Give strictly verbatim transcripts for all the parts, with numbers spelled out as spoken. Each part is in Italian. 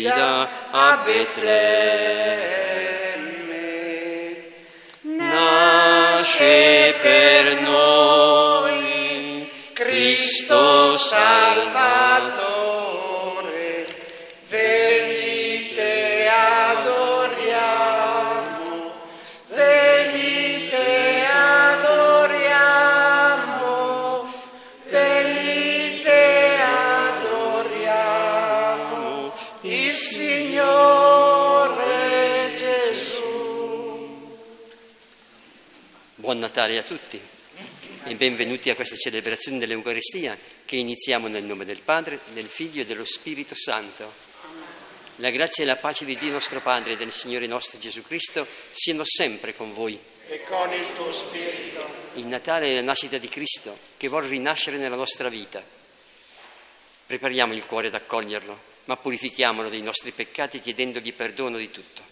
nascita a Betlemme, nasce per noi Cristo Salvatore, venite adoriamo, venite adoriamo, venite adoriamo il Signore Gesù. Buon Natale a tutti e benvenuti a questa celebrazione dell'Eucaristia che iniziamo nel nome del Padre, del Figlio e dello Spirito Santo. La grazia e la pace di Dio nostro Padre e del Signore nostro Gesù Cristo siano sempre con voi. E con il tuo spirito. Il Natale è la nascita di Cristo che vuole rinascere nella nostra vita. Prepariamo il cuore ad accoglierlo, ma purifichiamolo dei nostri peccati chiedendogli perdono di tutto.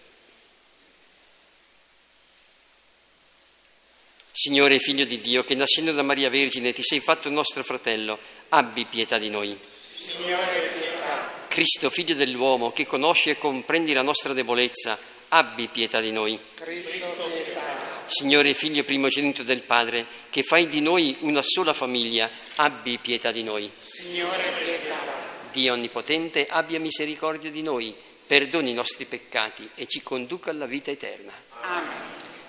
Signore, Figlio di Dio, che nascendo da Maria Vergine ti sei fatto nostro fratello, abbi pietà di noi. Signore, pietà. Cristo, Figlio dell'uomo, che conosci e comprendi la nostra debolezza, abbi pietà di noi. Cristo, pietà. Signore, Figlio primogenito del Padre, che fai di noi una sola famiglia, abbi pietà di noi. Signore, pietà. Dio Onnipotente, abbia misericordia di noi, perdoni i nostri peccati e ci conduca alla vita eterna. Amen.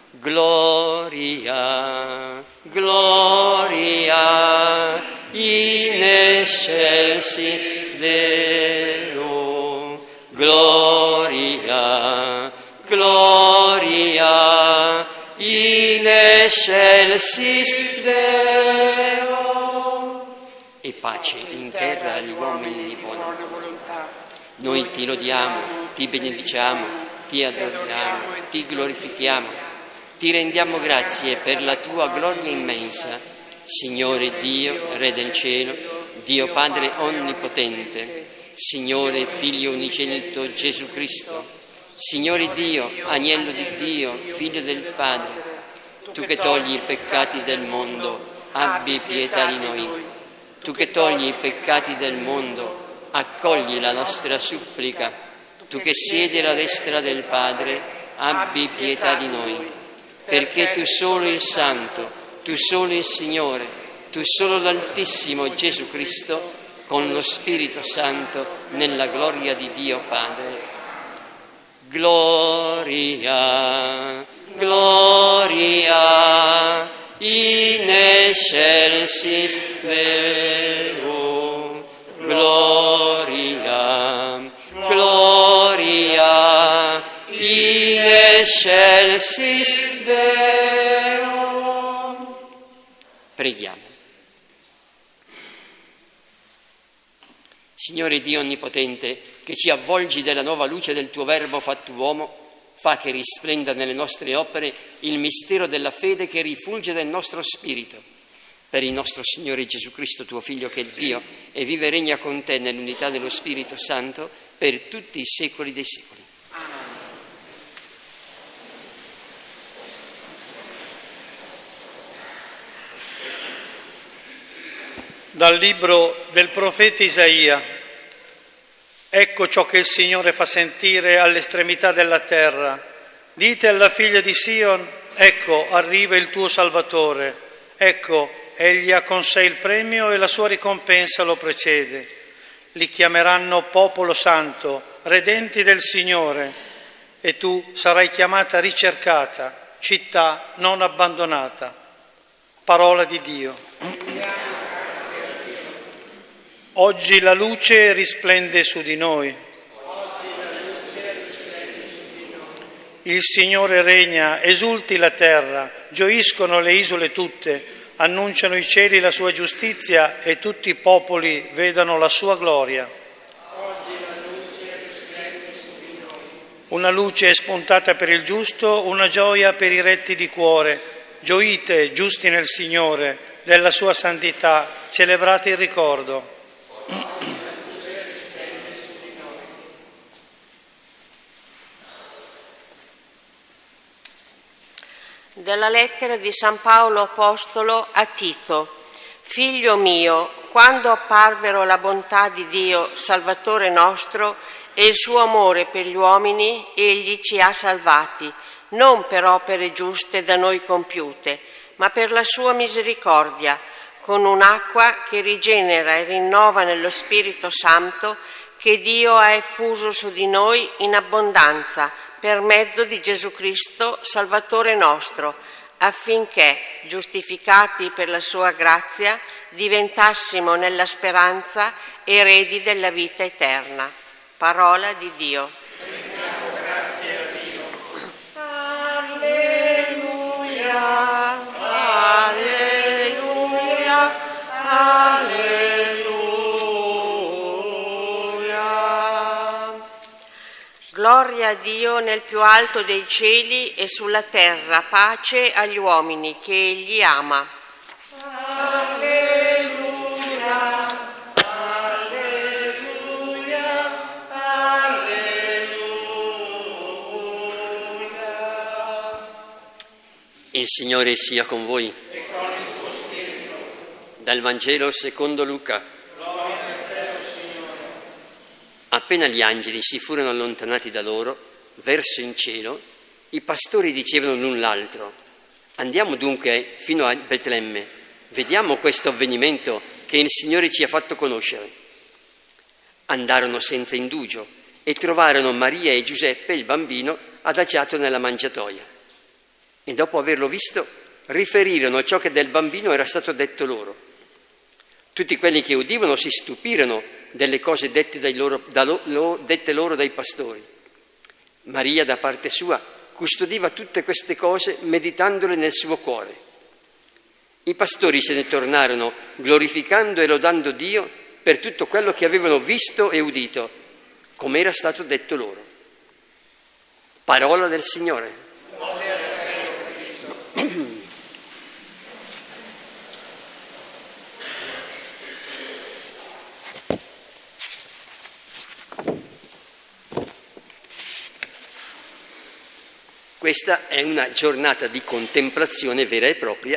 Gloria, gloria, in excelsis Deo. Gloria, gloria, in excelsis Deo. E pace in terra agli uomini di buona volontà. Noi ti lodiamo, ti benediciamo, ti adoriamo, ti glorifichiamo. Ti rendiamo grazie per la tua gloria immensa, Signore Dio, Re del cielo, Dio Padre onnipotente, Signore Figlio unigenito Gesù Cristo, Signore Dio, Agnello di Dio, Figlio del Padre, tu che togli i peccati del mondo, abbi pietà di noi. Tu che togli i peccati del mondo, accogli la nostra supplica. Tu che siedi alla destra del Padre, abbi pietà di noi. Perché tu solo il Santo, tu solo il Signore, tu solo l'Altissimo Gesù Cristo, con lo Spirito Santo, nella gloria di Dio Padre. Gloria, gloria, in excelsis Deo. Gloria, gloria, in excelsis Deo. Preghiamo. Signore Dio Onnipotente, che ci avvolgi della nuova luce del tuo Verbo fatto uomo, fa che risplenda nelle nostre opere il mistero della fede che rifulge nel nostro spirito. Per il nostro Signore Gesù Cristo, tuo Figlio, che è Dio, e vive e regna con te nell'unità dello Spirito Santo per tutti i secoli dei secoli. Dal libro del profeta Isaia. Ecco ciò che il Signore fa sentire all'estremità della terra. Dite alla figlia di Sion, ecco arriva il tuo Salvatore. Ecco, egli ha con sé il premio e la sua ricompensa lo precede. Li chiameranno popolo santo, redenti del Signore, e tu sarai chiamata ricercata, città non abbandonata. Parola di Dio. Oggi la luce risplende su di noi. Il Signore regna, esulti la terra, gioiscono le isole tutte, annunciano i cieli la sua giustizia e tutti i popoli vedano la sua gloria. Una luce è spuntata per il giusto, una gioia per i retti di cuore. Gioite, giusti nel Signore, della sua santità, celebrate il ricordo. Dalla lettera di San Paolo Apostolo a Tito. Figlio mio, quando apparvero la bontà di Dio, Salvatore nostro, e il suo amore per gli uomini, egli ci ha salvati, non per opere giuste da noi compiute, ma per la sua misericordia, con un'acqua che rigenera e rinnova nello Spirito Santo che Dio ha effuso su di noi in abbondanza per mezzo di Gesù Cristo, Salvatore nostro, affinché, giustificati per la sua grazia, diventassimo nella speranza eredi della vita eterna. Parola di Dio. Grazie a Dio. Alleluia, alleluia, alleluia. Gloria a Dio nel più alto dei cieli e sulla terra, pace agli uomini che Egli ama. Il Signore sia con voi. E con il tuo spirito. Dal Vangelo secondo Luca. Gloria a te, Signore. Appena gli angeli si furono allontanati da loro, verso in cielo, i pastori dicevano l'un l'altro: andiamo dunque fino a Betlemme, vediamo questo avvenimento che il Signore ci ha fatto conoscere. Andarono senza indugio e trovarono Maria e Giuseppe, il bambino, adagiato nella mangiatoia. E dopo averlo visto, riferirono ciò che del bambino era stato detto loro. Tutti quelli che udivano si stupirono delle cose dette, dai loro, da lo, dette loro dai pastori. Maria, da parte sua, custodiva tutte queste cose, meditandole nel suo cuore. I pastori se ne tornarono, glorificando e lodando Dio per tutto quello che avevano visto e udito, come era stato detto loro. Parola del Signore. Questa è una giornata di contemplazione vera e propria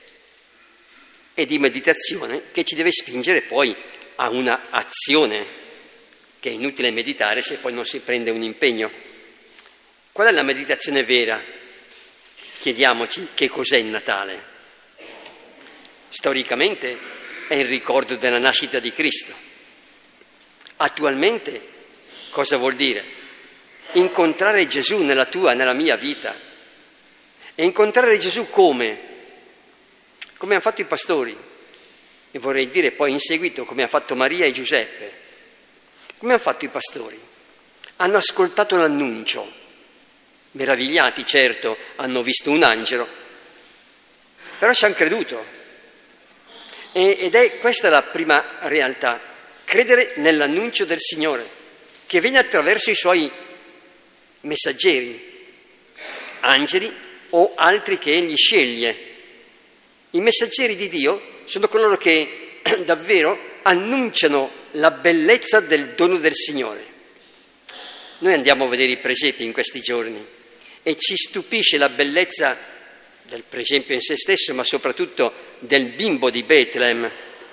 e di meditazione che ci deve spingere poi a una azione, che è inutile meditare se poi non si prende un impegno. Qual è la meditazione vera? Chiediamoci che cos'è il Natale. Storicamente è il ricordo della nascita di Cristo. Attualmente cosa vuol dire? Incontrare Gesù nella tua, nella mia vita. E incontrare Gesù come? Come hanno fatto i pastori. E vorrei dire poi in seguito come ha fatto Maria e Giuseppe. Come hanno fatto i pastori? Hanno ascoltato l'annuncio. Meravigliati, certo, hanno visto un angelo, però ci hanno creduto. E, ed è questa la prima realtà, credere nell'annuncio del Signore, che viene attraverso i suoi messaggeri, angeli o altri che egli sceglie. I messaggeri di Dio sono coloro che davvero annunciano la bellezza del dono del Signore. Noi andiamo a vedere i presepi in questi giorni e ci stupisce la bellezza del presepio in se stesso, ma soprattutto del bimbo di Betlem,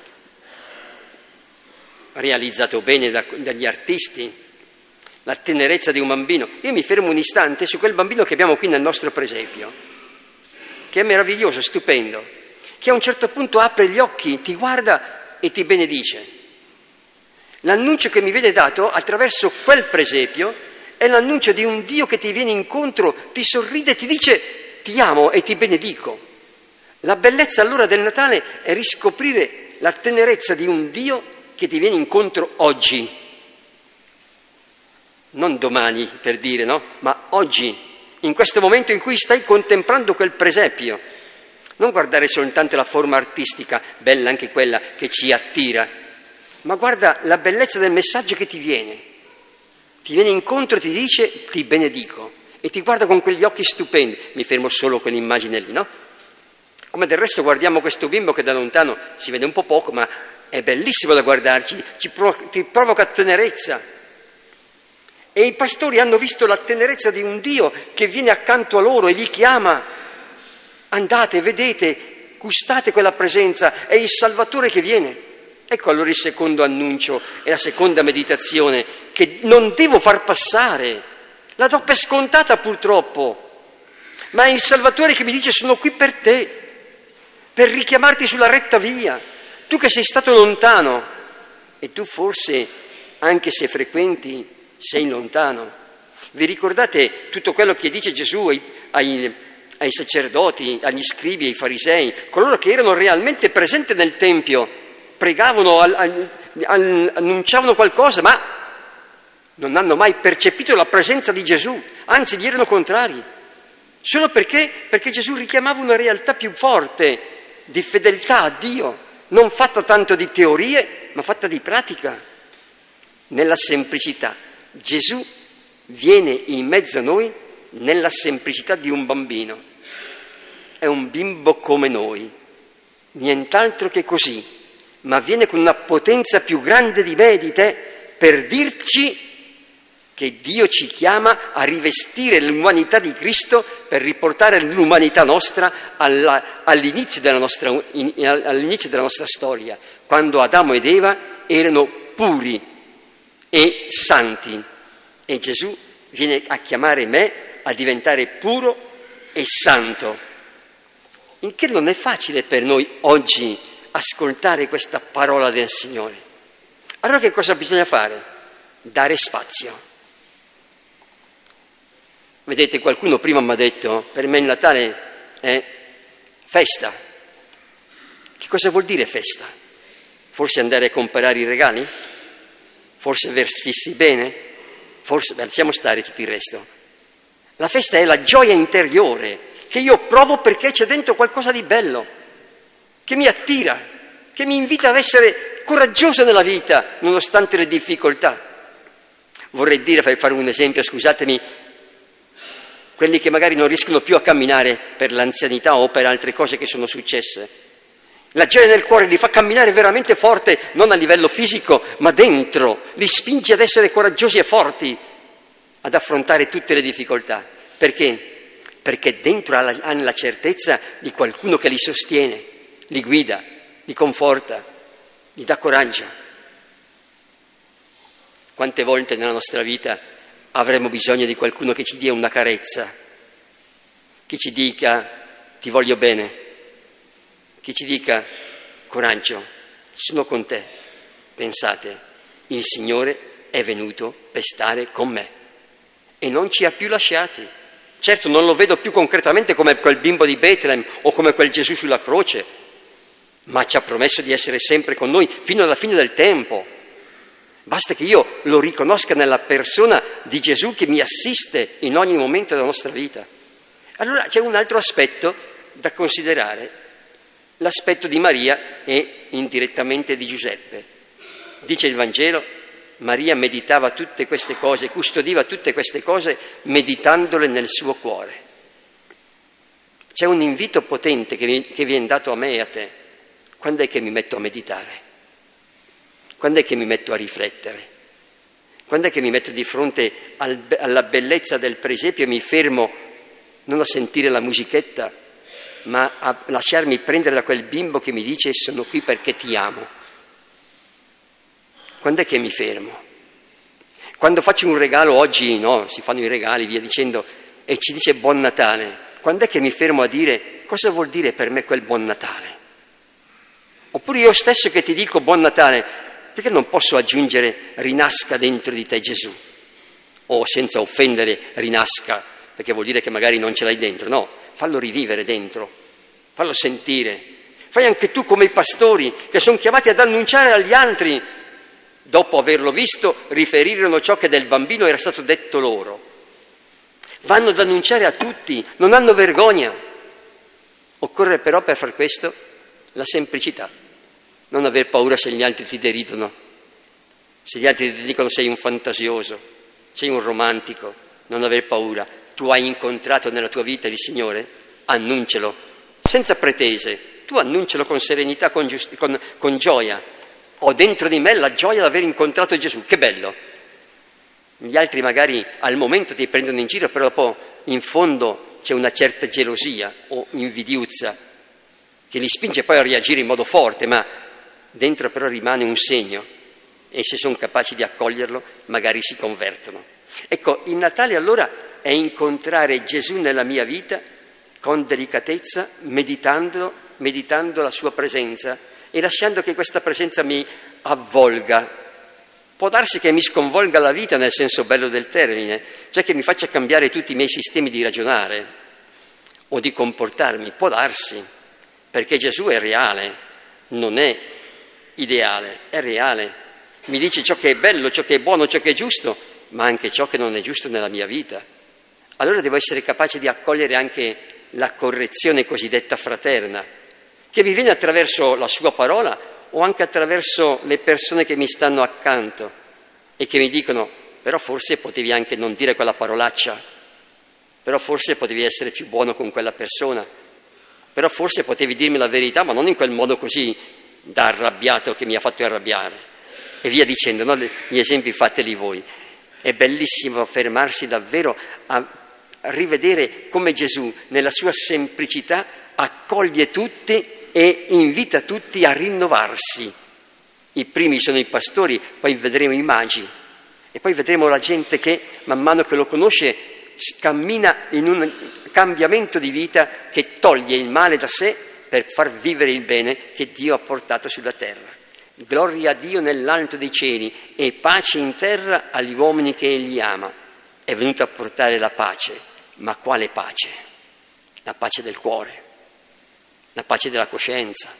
realizzato bene da, dagli artisti, la tenerezza di un bambino. Io mi fermo un istante su quel bambino che abbiamo qui nel nostro presepio, che è meraviglioso, stupendo, che a un certo punto apre gli occhi, ti guarda e ti benedice. L'annuncio che mi viene dato attraverso quel presepio è l'annuncio di un Dio che ti viene incontro, ti sorride e ti dice ti amo e ti benedico. La bellezza allora del Natale è riscoprire la tenerezza di un Dio che ti viene incontro oggi. Non domani, per dire, no? Ma oggi, in questo momento in cui stai contemplando quel presepio. Non guardare soltanto la forma artistica, bella anche quella che ci attira, ma guarda la bellezza del messaggio che ti viene. Ti viene incontro e ti dice ti benedico e ti guarda con quegli occhi stupendi. Mi fermo solo con quell'immagine lì, no? Come del resto guardiamo questo bimbo che da lontano si vede un po' poco, ma è bellissimo da guardarci, ci provo- ti provoca tenerezza. E i pastori hanno visto la tenerezza di un Dio che viene accanto a loro e li chiama. Andate, vedete, gustate quella presenza, è il Salvatore che viene. Ecco allora il secondo annuncio e la seconda meditazione che non devo far passare, la do per scontata purtroppo, ma è il Salvatore che mi dice: sono qui per te, per richiamarti sulla retta via, tu che sei stato lontano, e tu forse, anche se frequenti, sei lontano. Vi ricordate tutto quello che dice Gesù ai, ai, ai sacerdoti, agli scribi, ai farisei, coloro che erano realmente presenti nel Tempio, pregavano, al, al, al, annunciavano qualcosa, ma non hanno mai percepito la presenza di Gesù, anzi gli erano contrari, solo perché, perché Gesù richiamava una realtà più forte di fedeltà a Dio, non fatta tanto di teorie, ma fatta di pratica, nella semplicità. Gesù viene in mezzo a noi nella semplicità di un bambino. È un bimbo come noi, nient'altro che così, ma viene con una potenza più grande di me e di te per dirci che Dio ci chiama a rivestire l'umanità di Cristo per riportare l'umanità nostra alla, all'inizio, della nostra, in, all'inizio della nostra storia, quando Adamo ed Eva erano puri e santi, e Gesù viene a chiamare me a diventare puro e santo. Il che non è facile per noi oggi ascoltare questa parola del Signore. Allora che cosa bisogna fare? Dare spazio. Vedete, qualcuno prima mi ha detto: per me il Natale è festa. Che cosa vuol dire festa? Forse andare a comprare i regali? Forse vestirsi bene? Forse, beh, lasciamo stare tutto il resto. La festa è la gioia interiore che io provo perché c'è dentro qualcosa di bello, che mi attira, che mi invita ad essere coraggioso nella vita, nonostante le difficoltà. Vorrei dire, per fare un esempio, scusatemi, quelli che magari non riescono più a camminare per l'anzianità o per altre cose che sono successe. La gioia nel cuore li fa camminare veramente forte, non a livello fisico, ma dentro, li spinge ad essere coraggiosi e forti, ad affrontare tutte le difficoltà. Perché? Perché dentro hanno la certezza di qualcuno che li sostiene, li guida, li conforta, gli dà coraggio. Quante volte nella nostra vita avremo bisogno di qualcuno che ci dia una carezza, che ci dica: ti voglio bene, che ci dica: coraggio, sono con te. Pensate, il Signore è venuto per stare con me e non ci ha più lasciati. Certo, non lo vedo più concretamente come quel bimbo di Betlem o come quel Gesù sulla croce, ma ci ha promesso di essere sempre con noi fino alla fine del tempo. Basta che io lo riconosca nella persona di Gesù che mi assiste in ogni momento della nostra vita. Allora c'è un altro aspetto da considerare, l'aspetto di Maria e indirettamente di Giuseppe. Dice il Vangelo: Maria meditava tutte queste cose, custodiva tutte queste cose meditandole nel suo cuore. C'è un invito potente che, vi, che viene dato a me e a te. Quando è che mi metto a meditare? Quando è che mi metto a riflettere? Quando è che mi metto di fronte al, alla bellezza del presepio e mi fermo non a sentire la musichetta, ma a lasciarmi prendere da quel bimbo che mi dice: sono qui perché ti amo? Quando è che mi fermo? Quando faccio un regalo, oggi no, si fanno i regali, via dicendo, e ci dice Buon Natale, quando è che mi fermo a dire: cosa vuol dire per me quel Buon Natale? Oppure io stesso che ti dico Buon Natale, perché non posso aggiungere rinasca dentro di te Gesù? O senza offendere rinasca, perché vuol dire che magari non ce l'hai dentro. No, fallo rivivere dentro, fallo sentire. Fai anche tu come i pastori che sono chiamati ad annunciare agli altri. Dopo averlo visto, riferirono ciò che del bambino era stato detto loro. Vanno ad annunciare a tutti, non hanno vergogna. Occorre però per far questo la semplicità. Non aver paura se gli altri ti deridono, se gli altri ti dicono sei un fantasioso, sei un romantico. Non aver paura. Tu hai incontrato nella tua vita il Signore? Annuncialo, senza pretese. Tu annuncialo con serenità, con, giusti- con, con gioia. Ho dentro di me la gioia di aver incontrato Gesù, che bello. Gli altri magari al momento ti prendono in giro, però dopo in fondo c'è una certa gelosia o invidiuzza che li spinge poi a reagire in modo forte, ma dentro però rimane un segno e se sono capaci di accoglierlo magari si convertono. Ecco, il Natale allora è incontrare Gesù nella mia vita con delicatezza, meditando, meditando la sua presenza e lasciando che questa presenza mi avvolga. Può darsi che mi sconvolga la vita nel senso bello del termine, cioè che mi faccia cambiare tutti i miei sistemi di ragionare o di comportarmi, può darsi, perché Gesù è reale, non è ideale, è reale. Mi dice ciò che è bello, ciò che è buono, ciò che è giusto, ma anche ciò che non è giusto nella mia vita. Allora devo essere capace di accogliere anche la correzione cosiddetta fraterna, che mi viene attraverso la sua parola o anche attraverso le persone che mi stanno accanto e che mi dicono: però forse potevi anche non dire quella parolaccia, però forse potevi essere più buono con quella persona, però forse potevi dirmi la verità, ma non in quel modo così da arrabbiato che mi ha fatto arrabbiare, e via dicendo, no? Gli esempi fateli voi. È bellissimo fermarsi davvero a rivedere come Gesù nella sua semplicità accoglie tutti e invita tutti a rinnovarsi. I primi sono i pastori, poi vedremo i magi e poi vedremo la gente che man mano che lo conosce cammina in un cambiamento di vita che toglie il male da sé per far vivere il bene che Dio ha portato sulla terra. Gloria a Dio nell'alto dei cieli e pace in terra agli uomini che Egli ama. È venuto a portare la pace, ma quale pace? La pace del cuore, la pace della coscienza,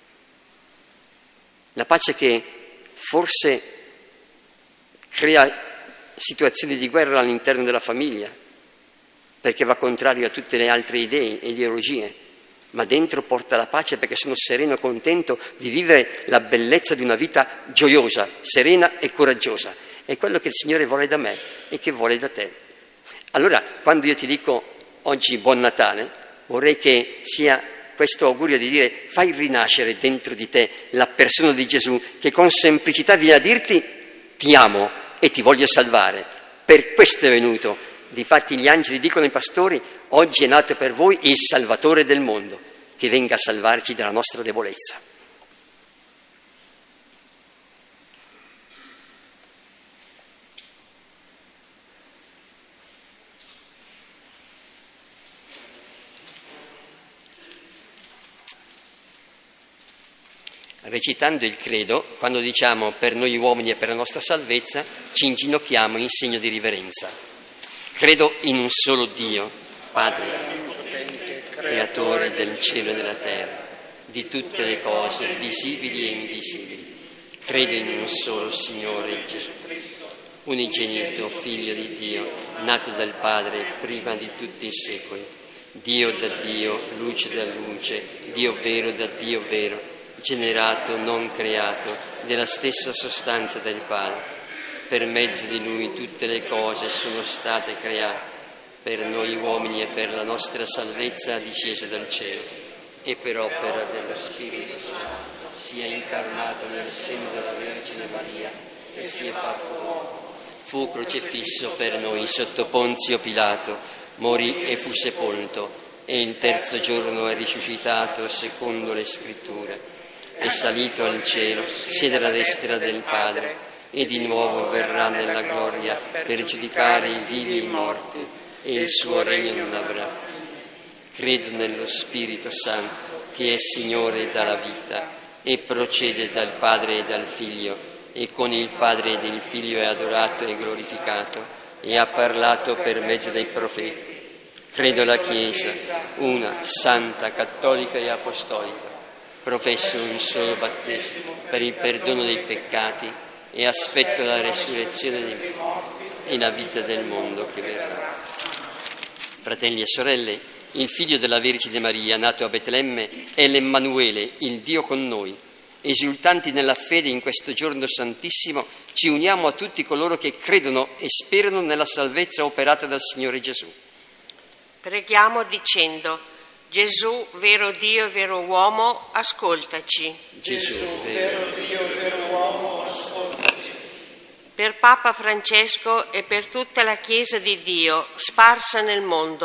la pace che forse crea situazioni di guerra all'interno della famiglia, perché va contrario a tutte le altre idee e ideologie, ma dentro porta la pace perché sono sereno e contento di vivere la bellezza di una vita gioiosa, serena e coraggiosa. È quello che il Signore vuole da me e che vuole da te. Allora, quando io ti dico oggi buon Natale, vorrei che sia questo augurio di dire: fai rinascere dentro di te la persona di Gesù che con semplicità viene a dirti: ti amo e ti voglio salvare. Per questo è venuto. Difatti gli angeli dicono ai pastori: oggi è nato per voi il Salvatore del mondo, che venga a salvarci dalla nostra debolezza. Recitando il credo, quando diciamo per noi uomini e per la nostra salvezza, ci inginocchiamo in segno di riverenza. Credo in un solo Dio, Padre, creatore del cielo e della terra, di tutte le cose visibili e invisibili. Credo in un solo Signore Gesù Cristo, unigenito Figlio di Dio, nato dal Padre prima di tutti i secoli, Dio da Dio, luce da luce, Dio vero da Dio vero, generato, non creato, della stessa sostanza del Padre. Per mezzo di Lui tutte le cose sono state create, per noi uomini e per la nostra salvezza disceso dal cielo, e per opera dello Spirito Santo si è incarnato nel seno della Vergine Maria e si è fatto uomo. Fu crocifisso per noi sotto Ponzio Pilato, morì e fu sepolto, e il terzo giorno è risuscitato secondo le Scritture. È salito al cielo, siede alla destra del Padre, e di nuovo verrà nella gloria per giudicare i vivi e i morti, e il suo regno non avrà fine. Credo nello Spirito Santo, che è Signore e dà la vita, e procede dal Padre e dal Figlio, e con il Padre ed il Figlio è adorato e glorificato, e ha parlato per mezzo dei profeti. Credo alla Chiesa, una, santa, cattolica e apostolica. Professo un solo battesimo per il perdono dei peccati e aspetto la resurrezione dei morti e la vita del mondo che verrà. Fratelli e sorelle, il figlio della Vergine Maria, nato a Betlemme, è l'Emmanuele, il Dio con noi. Esultanti nella fede in questo giorno santissimo, ci uniamo a tutti coloro che credono e sperano nella salvezza operata dal Signore Gesù. Preghiamo dicendo: Gesù, vero Dio e vero uomo, ascoltaci. Gesù, vero Dio e vero uomo, ascoltaci. Per Papa Francesco e per tutta la Chiesa di Dio sparsa nel mondo,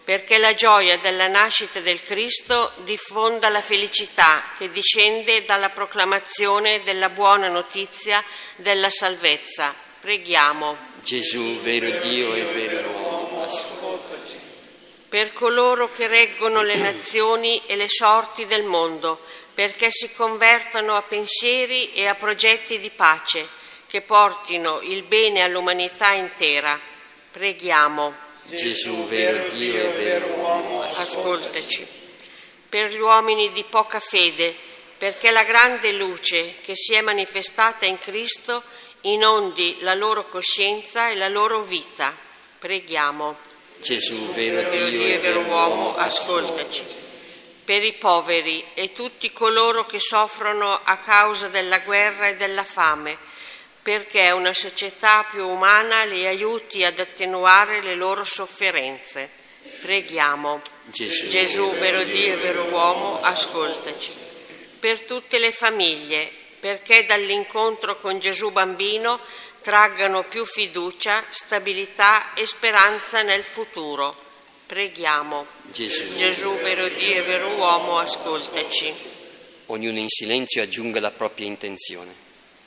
perché la gioia della nascita del Cristo diffonda la felicità che discende dalla proclamazione della buona notizia della salvezza. Preghiamo. Gesù, vero Dio e vero uomo, ascoltaci. Per coloro che reggono le nazioni e le sorti del mondo, perché si convertano a pensieri e a progetti di pace che portino il bene all'umanità intera. Preghiamo. Gesù, vero Dio e vero uomo, ascoltaci. Per gli uomini di poca fede, perché la grande luce che si è manifestata in Cristo inondi la loro coscienza e la loro vita. Preghiamo. Gesù, vero Dio, Dio e vero uomo, ascoltaci. Per i poveri e tutti coloro che soffrono a causa della guerra e della fame, perché una società più umana li aiuti ad attenuare le loro sofferenze. Preghiamo. Gesù, Gesù, vero Dio e vero uomo, ascoltaci. Per tutte le famiglie, perché dall'incontro con Gesù bambino traggano più fiducia, stabilità e speranza nel futuro. Preghiamo. Gesù, Gesù, vero Dio e vero uomo, ascoltaci. Ognuno in silenzio aggiunga la propria intenzione.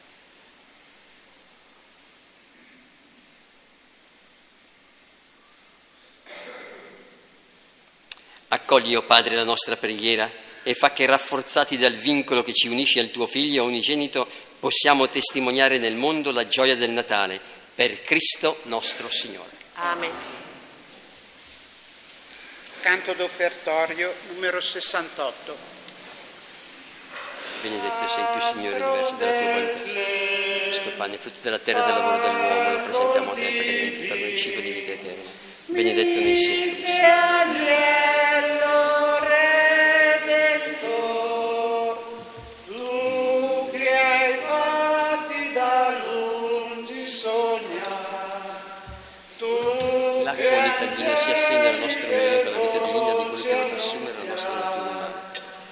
Accogli, o Padre, la nostra preghiera e fa che, rafforzati dal vincolo che ci unisce al tuo Figlio unigenito, possiamo testimoniare nel mondo la gioia del Natale, per Cristo nostro Signore. Amen. Canto d'offertorio numero sessantotto. Benedetto sei tu, Signore, diverso dalla tua volontà. Questo pane, frutto della terra e del lavoro dell'uomo, lo presentiamo a te perché diventi per noi il cibo di vita eterna. Benedetto nei secoli. Si assegna alla nostra unione con la vita divina di quello che ha voluto assumere la nostra natura.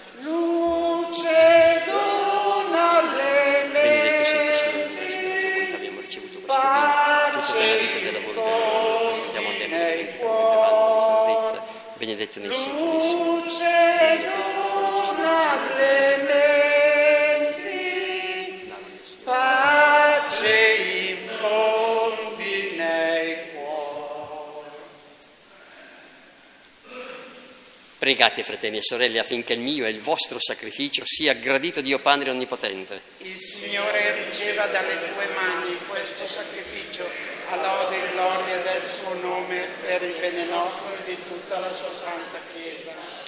Benedetto sei tu, Signore, universo, abbiamo ricevuto questo bene, frutto della vita e del lavoro dell'uomo, presentiamo a te perché diventi per noi vanno di salvezza. Benedetto nei secoli, Signore. Pregate, fratelli e sorelle, affinché il mio e il vostro sacrificio sia gradito Dio Padre Onnipotente. Il Signore riceva dalle tue mani questo sacrificio, a lode e gloria del suo nome, per il bene nostro e di tutta la sua santa Chiesa.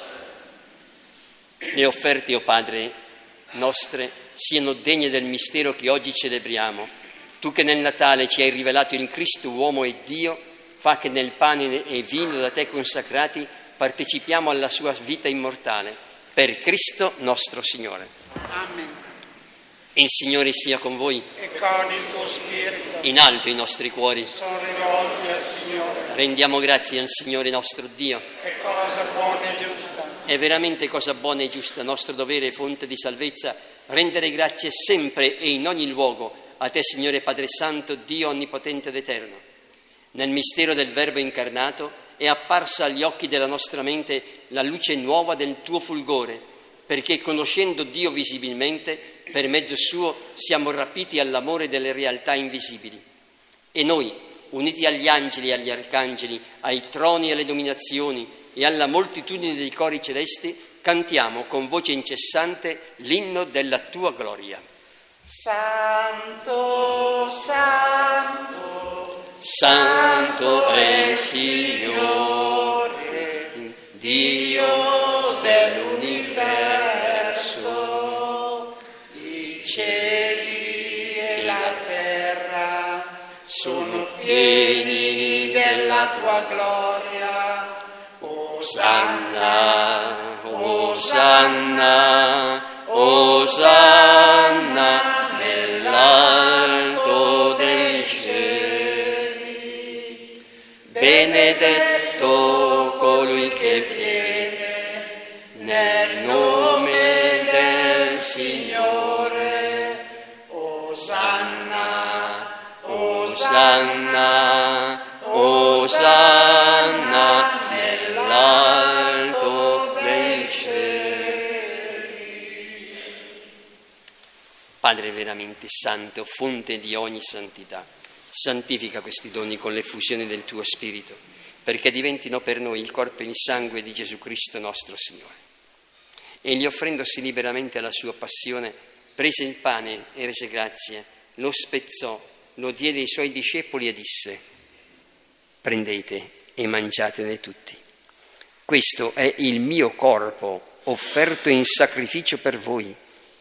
Le offerte, o Padre, nostre siano degne del mistero che oggi celebriamo. Tu che nel Natale ci hai rivelato in Cristo uomo e Dio, fa che nel pane e vino da te consacrati partecipiamo alla sua vita immortale, per Cristo nostro Signore. Amen. Il Signore sia con voi. E con il tuo spirito. In alto i nostri cuori. Sono rivolti al Signore. Rendiamo grazie al Signore nostro Dio. È cosa buona e giusta. È veramente cosa buona e giusta, nostro dovere e fonte di salvezza, rendere grazie sempre e in ogni luogo a te, Signore Padre Santo, Dio onnipotente ed eterno. Nel mistero del Verbo incarnato è apparsa agli occhi della nostra mente la luce nuova del tuo fulgore, perché conoscendo Dio visibilmente, per mezzo suo siamo rapiti all'amore delle realtà invisibili. E noi, uniti agli angeli e agli arcangeli, ai troni e alle dominazioni e alla moltitudine dei cori celesti, cantiamo con voce incessante l'inno della tua gloria. Santo, santo, Santo è il Signore, Dio dell'universo, i cieli e la terra sono pieni della tua gloria. Osanna, Osanna, Osanna nell'alto dei cieli. Benedetto colui che viene nel nome del Signore. Osanna, Osanna, Osanna nell'alto veramente santo, fonte di ogni santità, santifica questi doni con l'effusione del tuo Spirito, perché diventino per noi il corpo e il sangue di Gesù Cristo nostro Signore. Egli, offrendosi liberamente alla sua passione, prese il pane e rese grazie, lo spezzò, lo diede ai suoi discepoli e disse: prendete e mangiatene tutti. Questo è il mio corpo offerto in sacrificio per voi.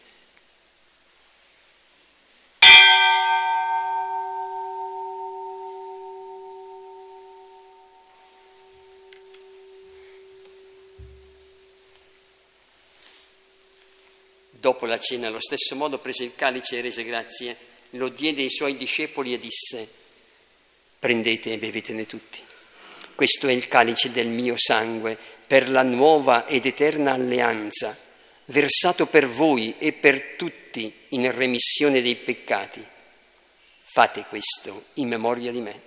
Dopo la cena, allo stesso modo, prese il calice e rese grazie, lo diede ai suoi discepoli e disse: prendete e bevetene tutti. Questo è il calice del mio sangue per la nuova ed eterna alleanza, versato per voi e per tutti in remissione dei peccati. Fate questo in memoria di me.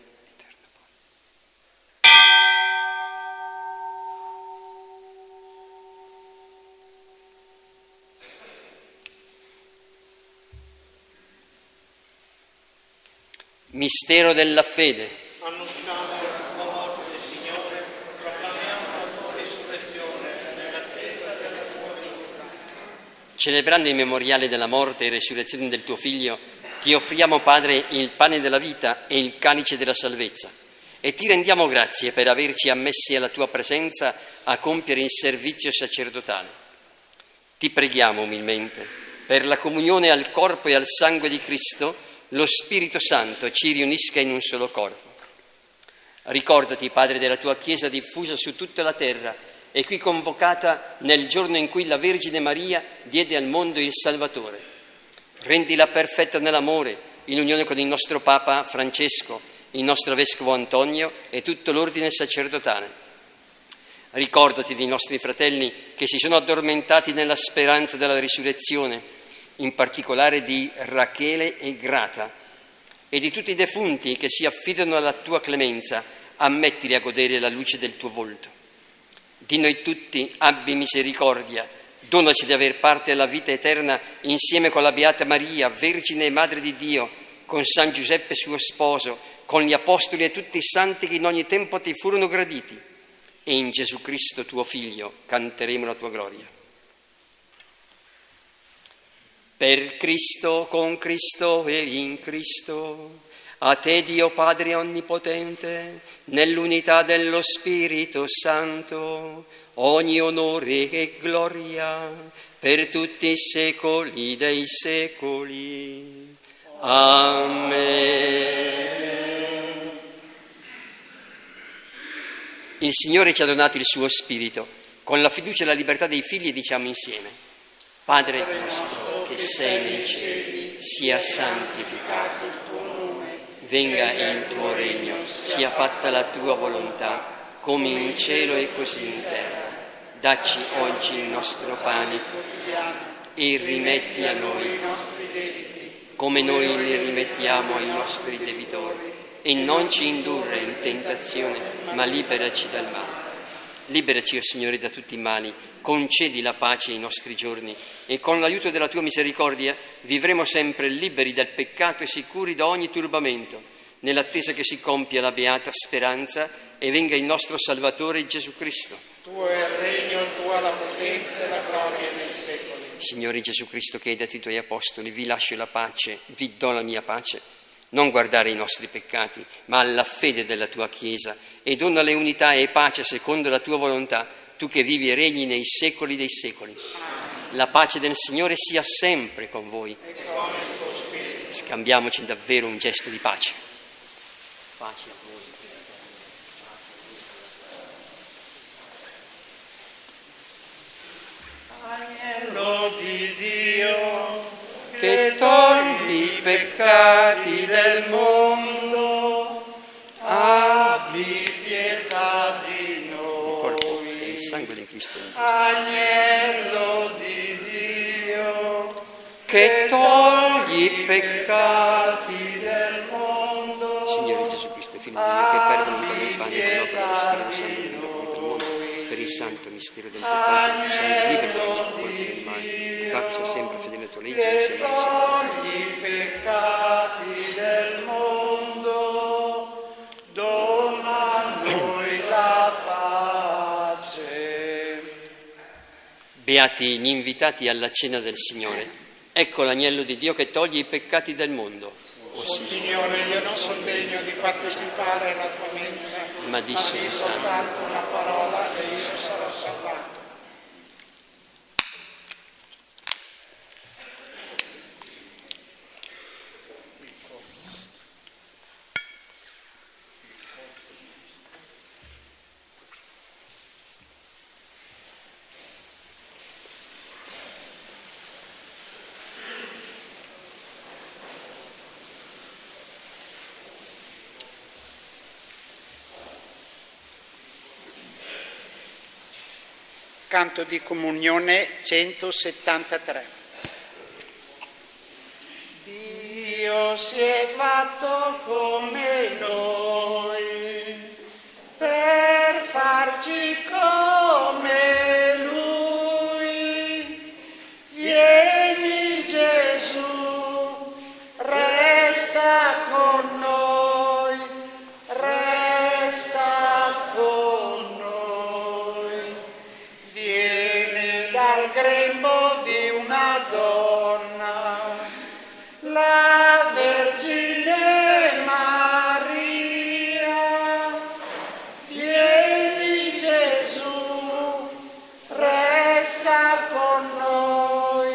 Mistero della fede. Annunciamo la morte del Signore, proclamiamo la tua risurrezione nell'attesa della tua venuta. Celebrando il memoriale della morte e resurrezione del tuo Figlio, ti offriamo, Padre, il pane della vita e il calice della salvezza, e ti rendiamo grazie per averci ammessi alla tua presenza a compiere il servizio sacerdotale. Ti preghiamo umilmente, per la comunione al corpo e al sangue di Cristo, lo Spirito Santo ci riunisca in un solo corpo. Ricordati, Padre, della tua Chiesa diffusa su tutta la terra e qui convocata nel giorno in cui la Vergine Maria diede al mondo il Salvatore. Rendila perfetta nell'amore, in unione con il nostro Papa Francesco, il nostro Vescovo Antonio e tutto l'ordine sacerdotale. Ricordati dei nostri fratelli che si sono addormentati nella speranza della risurrezione, in particolare di Rachele e Grata, e di tutti i defunti che si affidano alla tua clemenza, ammettili a godere la luce del tuo volto. Di noi tutti abbi misericordia, donaci di aver parte alla vita eterna insieme con la Beata Maria, Vergine e Madre di Dio, con San Giuseppe suo sposo, con gli Apostoli e tutti i santi che in ogni tempo ti furono graditi, e in Gesù Cristo tuo Figlio canteremo la tua gloria. Per Cristo, con Cristo e in Cristo, a te Dio Padre Onnipotente, nell'unità dello Spirito Santo, ogni onore e gloria per tutti i secoli dei secoli. Amen. Il Signore ci ha donato il suo Spirito. Con la fiducia e la libertà dei figli diciamo insieme: Padre nostro, che sei nei cieli, sia santificato il tuo nome, venga il tuo regno, sia fatta la tua volontà, come in cielo e così in terra. Dacci oggi il nostro pane e rimetti a noi i nostri debiti, come noi li rimettiamo ai nostri debitori, e non ci indurre in tentazione, ma liberaci dal male. Liberaci, o Signore, da tutti i mali, concedi la pace ai nostri giorni e con l'aiuto della tua misericordia vivremo sempre liberi dal peccato e sicuri da ogni turbamento, nell'attesa che si compia la beata speranza e venga il nostro Salvatore Gesù Cristo. Tuo è il regno, tua la potenza e la gloria nei secoli. Signore Gesù Cristo, che hai detto ai tuoi apostoli: vi lascio la pace, vi do la mia pace. Non guardare i nostri peccati, ma alla fede della tua Chiesa, e donale unità e pace secondo la tua volontà, tu che vivi e regni nei secoli dei secoli. La pace del Signore sia sempre con voi. Scambiamoci davvero un gesto di pace. Pace a voi. Agnello di Dio, che togli i peccati del mondo, abbi pietà di noi. corpo e il sangue di Cristo. Agnello di Dio, Che togli i peccati del mondo, Signore Gesù Cristo, Figlio di Dio, che per volontà del Padre e l'opera dello Spirito Santo nel mondo del mondo, per il santo mistero del tuo corpo, tu sei libero da ogni colpo del male, che fa che sia sempre fedele al tuo correggere se non togli i peccati del mondo, dona a noi la pace. Beati gli invitati alla cena del Signore. Ecco l'agnello di Dio che toglie i peccati del mondo. O Signore, io non sono degno di partecipare alla tua mensa, ma di soltanto soltanto una parola e io sarò salvato. Canto di comunione centosettantatré. Dio si è fatto come noi per farci come Lui. Vieni Gesù, resta con noi, resta con noi. Viene dal grembo di una donna, la Vergine Maria. Vieni Gesù, resta con noi,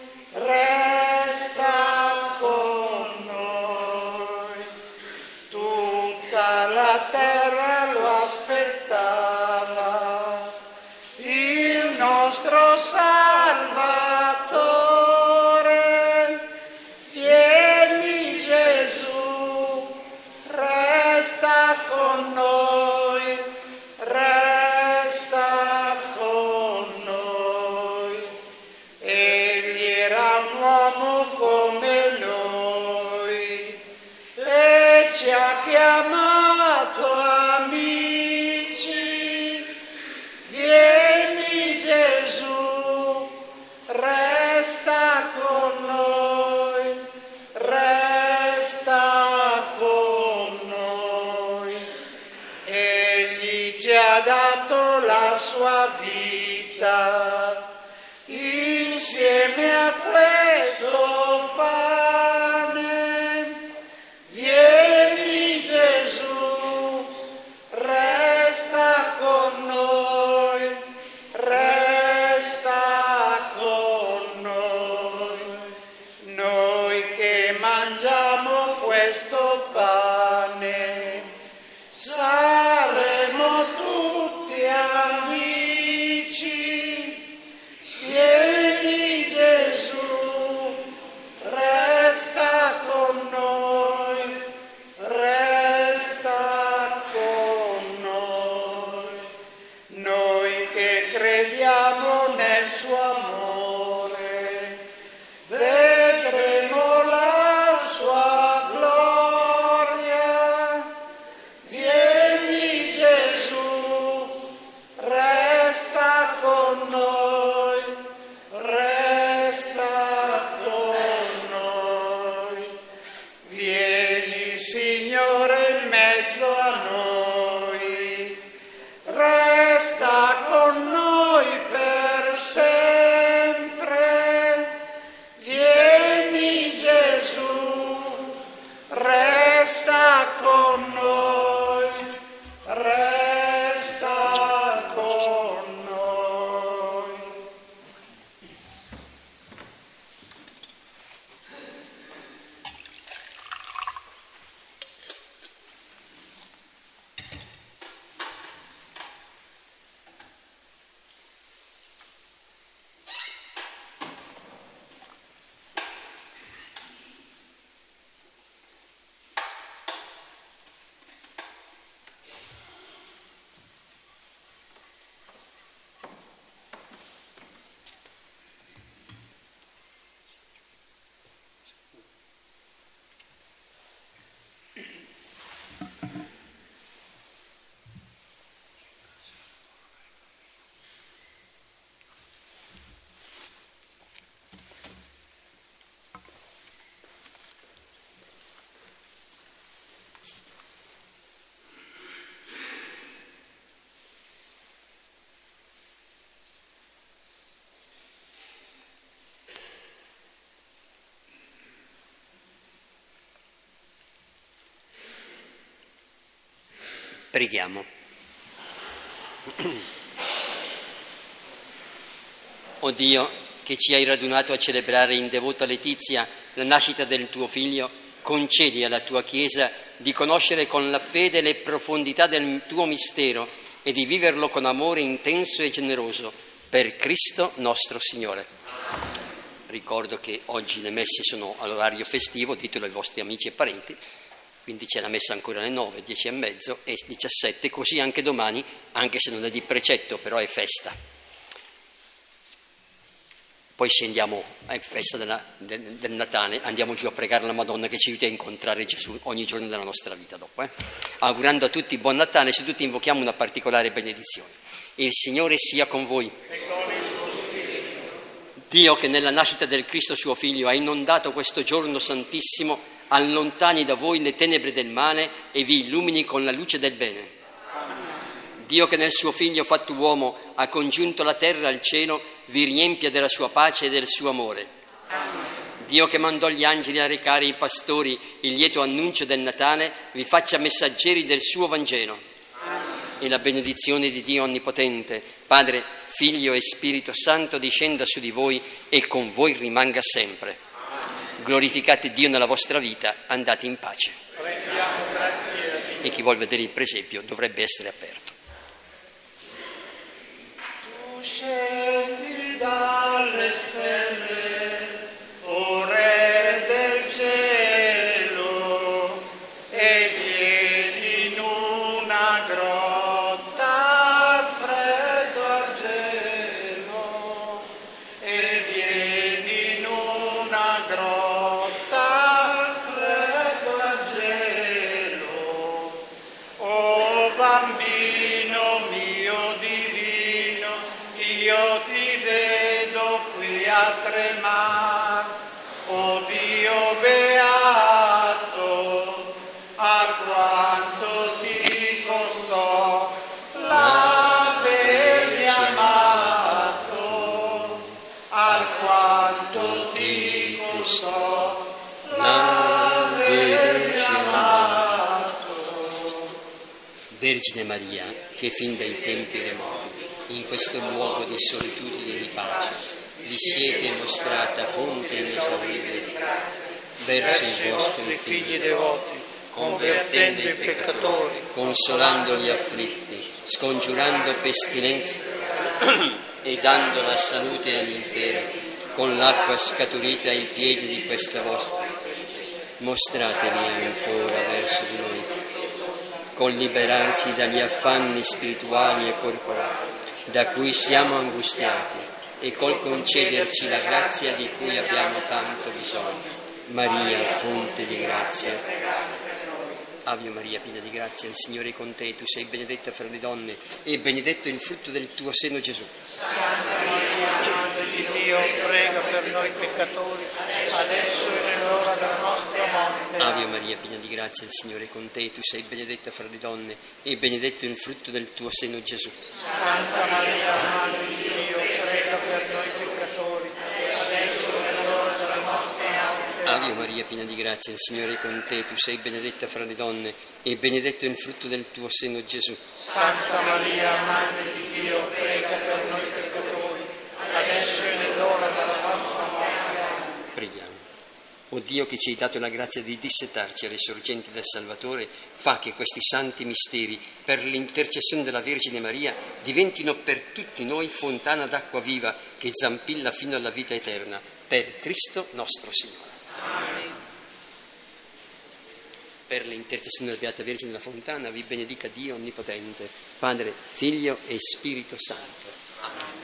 resta con noi. Tutta la terra lo aspettava, il nostro Salvatore. Vieni Gesù, resta con noi, resta con noi. Egli era un uomo come noi e ci ha chiamato amici. Vieni Gesù, resta con noi, resta con noi. Egli ci ha dato la sua vita insieme a questo pane. Vieni Gesù, resta con noi, resta con noi. Noi che mangiamo questo pane saremo tutti amici. Vieni Gesù, resta con noi, resta con noi. Noi che crediamo nel suo amore, vedremo la sua gloria. Vieni Gesù, resta con noi, resta con noi. Vieni Signore in mezzo a noi, resta con noi per sempre. Vieni Gesù, resta con noi, resta con noi. Preghiamo. O Dio, che ci hai radunato a celebrare in devota letizia la nascita del tuo Figlio, concedi alla tua Chiesa di conoscere con la fede le profondità del tuo mistero e di viverlo con amore intenso e generoso, per Cristo nostro Signore. Ricordo che oggi le messe sono all'orario festivo, ditelo ai vostri amici e parenti, quindi c'è la messa ancora alle nove, dieci e mezzo e diciassette, così anche domani, anche se non è di precetto, però è festa. Poi se andiamo a festa della, del, del Natale, andiamo giù a pregare la Madonna che ci aiuti a incontrare Gesù ogni giorno della nostra vita dopo. Eh? Augurando a tutti buon Natale, su tutti invochiamo una particolare benedizione. Il Signore sia con voi. Dio, che nella nascita del Cristo suo Figlio ha inondato questo giorno santissimo, allontani da voi le tenebre del male e vi illumini con la luce del bene. Dio, che nel suo Figlio fatto uomo ha congiunto la terra al cielo, vi riempia della sua pace e del suo amore. Dio, che mandò gli angeli a recare ai pastori il lieto annuncio del Natale, vi faccia messaggeri del suo Vangelo. E la benedizione di Dio Onnipotente, Padre, Figlio e Spirito Santo, discenda su di voi e con voi rimanga sempre. Glorificate Dio nella vostra vita, andate in pace. E chi vuol vedere il presepio dovrebbe essere aperto. Scendi dalle stelle, o Re del cielo, e vieni in una grotta al freddo al gelo, e vieni in una grotta al freddo al gelo, o bambino mio divino, io ti vedo qui a tremar, o Dio beato, a quanto ti costò l'avermi amato, a quanto ti costò l'avermi amato. Vergine Maria, che fin dai tempi remoti, in questo luogo di solitudine e di pace, vi siete mostrata fonte inesauribile di grazia verso i vostri figli devoti, convertendo i peccatori, consolando gli afflitti, scongiurando pestilenze e dando la salute agli infermi, con l'acqua scaturita ai piedi di questa vostra. Mostratevi ancora verso di noi, col liberarci dagli affanni spirituali e corporali, da cui siamo angustiati, e col concederci la grazia di cui abbiamo tanto bisogno. Maria, fonte di grazia. Ave Maria, piena di grazia, il Signore è con te, tu sei benedetta fra le donne, e benedetto il frutto del tuo seno, Gesù. Santa Maria, Madre di Dio, prega per noi peccatori, adesso e nell'ora della nostra morte. Ave Maria, piena di grazia, il Signore è con te, tu sei benedetta fra le donne, e benedetto il frutto del tuo seno, Gesù. Santa Maria, Madre di Dio, prega per noi peccatori, adesso e nell'ora della nostra morte. Ave Maria, piena di grazia, il Signore è con te, tu sei benedetta fra le donne, e benedetto il frutto del tuo seno, Gesù. Santa Maria, Madre di Dio, prega per noi peccatori, adesso e nell'ora della nostra morte. Preghiamo. O Dio, che ci hai dato la grazia di dissetarci alle sorgenti del Salvatore, fa che questi santi misteri, per l'intercessione della Vergine Maria, diventino per tutti noi fontana d'acqua viva che zampilla fino alla vita eterna, per Cristo nostro Signore. Amen. Per l'intercessione della Beata Vergine della Fontana vi benedica Dio Onnipotente, Padre, Figlio e Spirito Santo. Amen.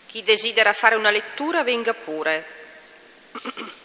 Chi desidera fare una lettura venga pure.